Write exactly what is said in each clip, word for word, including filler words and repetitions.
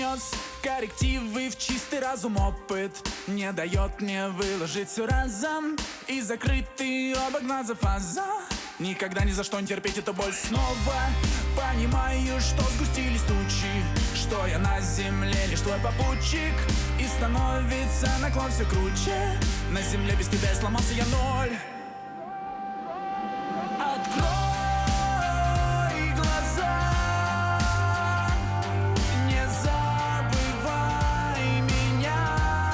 внес коррективы в чистый разум. Опыт не дает мне выложить все разом, и закрыты оба глаза фаза. Никогда ни за что не терпеть эту боль снова. Понимаю, что сгустились тучи, что я на земле лишь твой попутчик, и становится наклон все круче. На земле без тебя я сломался, я ноль. Открой глаза, не забывай меня.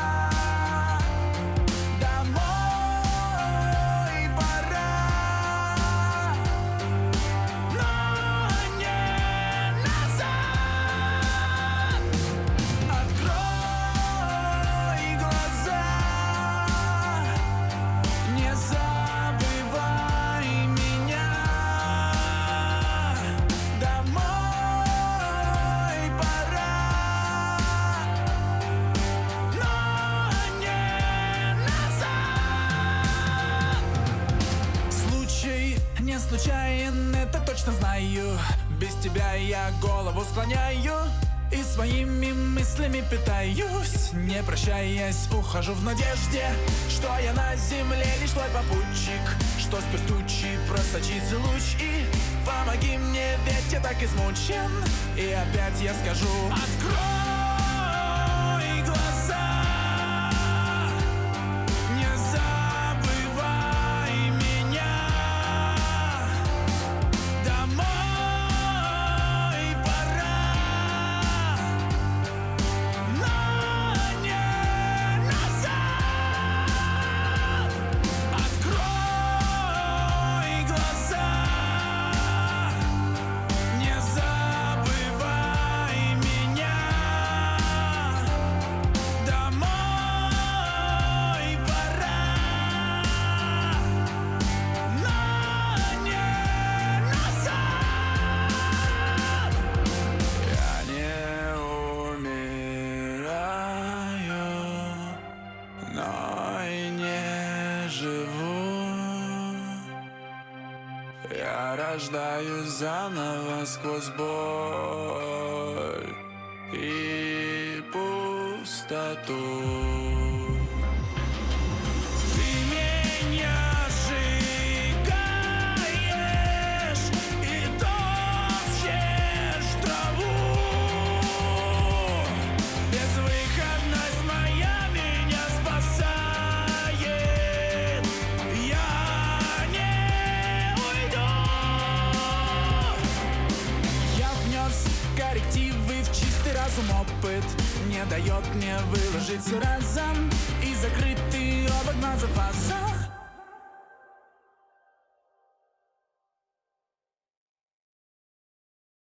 Домой пора, но не назад. Открой глаза, не забывай меня. Домой пора, но не назад. Случай не случайен, это точно знаю. Без тебя я голову склоняю и своими мыслями питаюсь. Не прощаясь, ухожу в надежде, что я на земле лишь твой попутчик, что сквозь тучи просочится луч. И помоги мне, ведь я так измучен. И опять я скажу: открой глаза, не забывай меня. Домой пора, но не назад. Открой глаза, не забывай меня. Домой пора, но не назад. Я не умираю, но и не живу. Я рождаюсь заново сквозь боль и пустоту. Ты меня сжигаешь и топчешь траву. Безвыходность моя меня спасает. Я не уйду. Я внес коррективы в чистый разум. Опыт не дает мне выложить все разом, и закрыты оба глаза фаза.